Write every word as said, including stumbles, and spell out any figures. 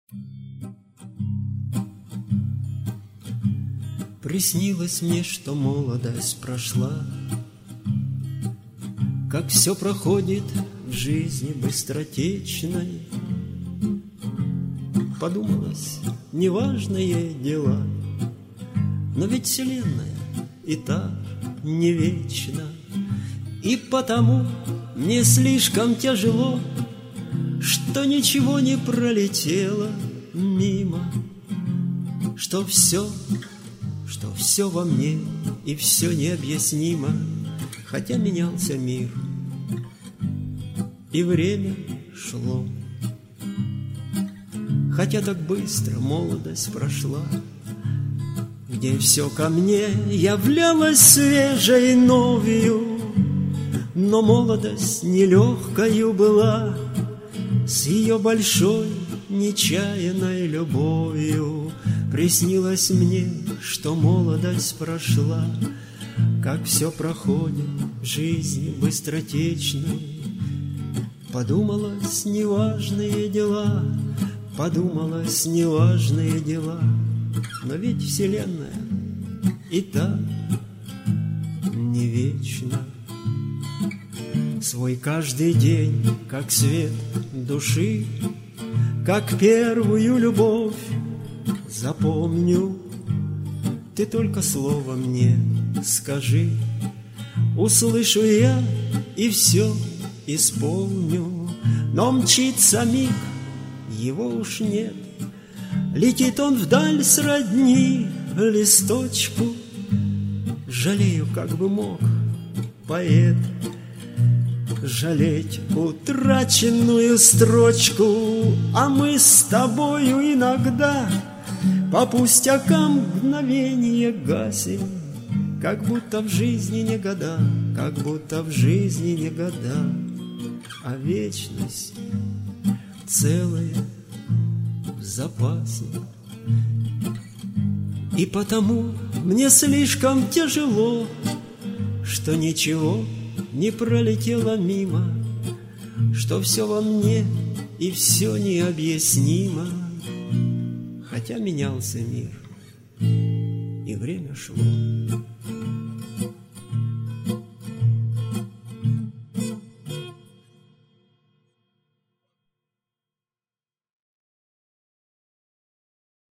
Приснилось мне, что молодость прошла, как все проходит в жизни быстротечной. Подумалось, неважные дела, но ведь вселенная и та не вечна. И потому мне слишком тяжело, что ничего не пролетело мимо, что все, что все во мне и все необъяснимо, хотя менялся мир, и время шло. Хотя так быстро молодость прошла, где все ко мне являлось свежей новью, но молодость нелегкою была, с ее большой нечаянной любовью. Приснилось мне, что молодость прошла, как все проходит в жизни быстротечной. Подумалось, неважные дела, подумалось, неважные дела, но ведь вселенная и та не вечна. Свой каждый день, как свет души, как первую любовь запомню. Ты только слово мне скажи, услышу я и все исполню. Но мчится миг, его уж нет, летит он вдаль сродни листочку. Жалею, как бы мог поэт жалеть утраченную строчку, а мы с тобою иногда по пустякам мгновенье гасим, как будто в жизни не года, как будто в жизни не года, а вечность целая в запасе. И потому мне слишком тяжело, что ничего не пролетело мимо, что все во мне и все необъяснимо, хотя менялся мир и время шло.